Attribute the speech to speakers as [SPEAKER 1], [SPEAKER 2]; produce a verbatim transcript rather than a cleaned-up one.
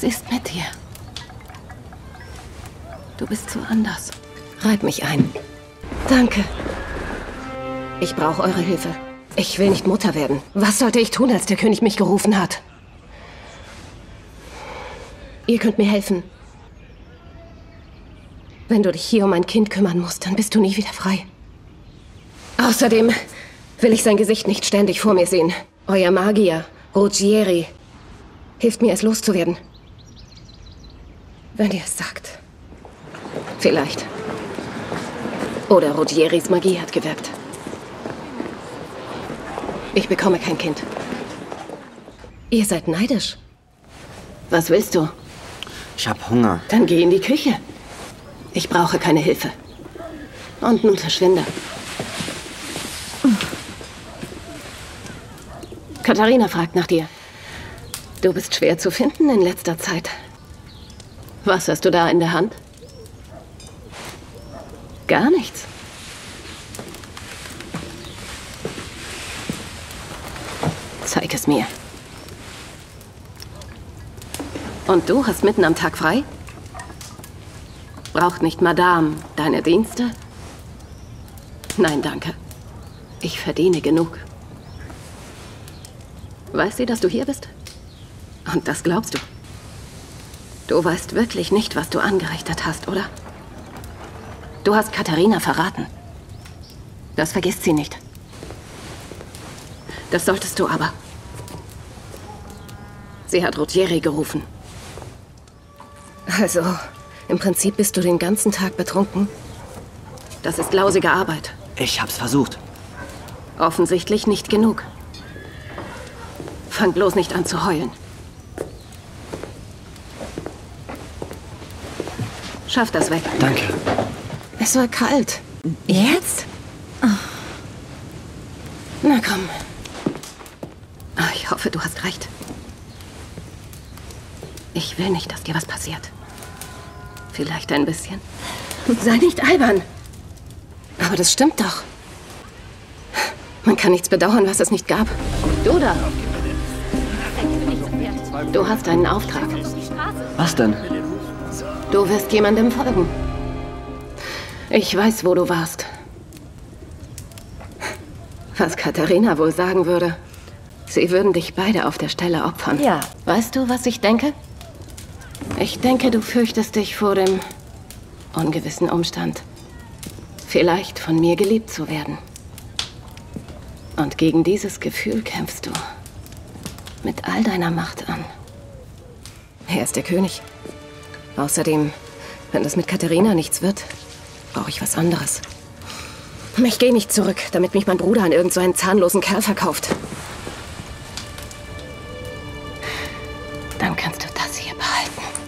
[SPEAKER 1] Was ist mit dir? Du bist so anders. Reib mich ein. Danke. Ich brauche eure Hilfe. Ich will nicht Mutter werden. Was sollte ich tun, als der König mich gerufen hat? Ihr könnt mir helfen. Wenn du dich hier um ein Kind kümmern musst, dann bist du nie wieder frei. Außerdem will ich sein Gesicht nicht ständig vor mir sehen. Euer Magier, Ruggieri, hilft mir, es loszuwerden. Wenn ihr es sagt. Vielleicht. Oder Ruggieris Magie hat gewirkt. Ich bekomme kein Kind. Ihr seid neidisch. Was willst du?
[SPEAKER 2] Ich hab Hunger.
[SPEAKER 1] Dann geh in die Küche. Ich brauche keine Hilfe. Und nun verschwinde. Katharina fragt nach dir. Du bist schwer zu finden in letzter Zeit. Was hast du da in der Hand? Gar nichts. Zeig es mir. Und du hast mitten am Tag frei? Braucht nicht Madame deine Dienste? Nein, danke. Ich verdiene genug. Weiß sie, dass du hier bist? Und das glaubst du? Du weißt wirklich nicht, was du angerichtet hast, oder? Du hast Katharina verraten. Das vergisst sie nicht. Das solltest du aber. Sie hat Ruggieri gerufen. Also, im Prinzip bist du den ganzen Tag betrunken. Das ist lausige Arbeit.
[SPEAKER 2] Ich hab's versucht.
[SPEAKER 1] Offensichtlich nicht genug. Fang bloß nicht an zu heulen. Schaff das weg.
[SPEAKER 2] Danke.
[SPEAKER 1] Es war kalt. Jetzt? Oh. Na komm. Oh, ich hoffe, du hast recht. Ich will nicht, dass dir was passiert. Vielleicht ein bisschen. Sei nicht albern. Aber das stimmt doch. Man kann nichts bedauern, was es nicht gab. Du da. Du hast einen Auftrag.
[SPEAKER 2] Was denn?
[SPEAKER 1] Du wirst jemandem folgen. Ich weiß, wo du warst. Was Katharina wohl sagen würde. Sie würden dich beide auf der Stelle opfern.
[SPEAKER 3] Ja.
[SPEAKER 1] Weißt du, was ich denke? Ich denke, du fürchtest dich vor dem ungewissen Umstand, vielleicht von mir geliebt zu werden. Und gegen dieses Gefühl kämpfst du mit all deiner Macht an. Er ist der König. Außerdem, wenn das mit Katharina nichts wird, brauche ich was anderes. Ich gehe nicht zurück, damit mich mein Bruder an irgend so einen zahnlosen Kerl verkauft. Dann kannst du das hier behalten.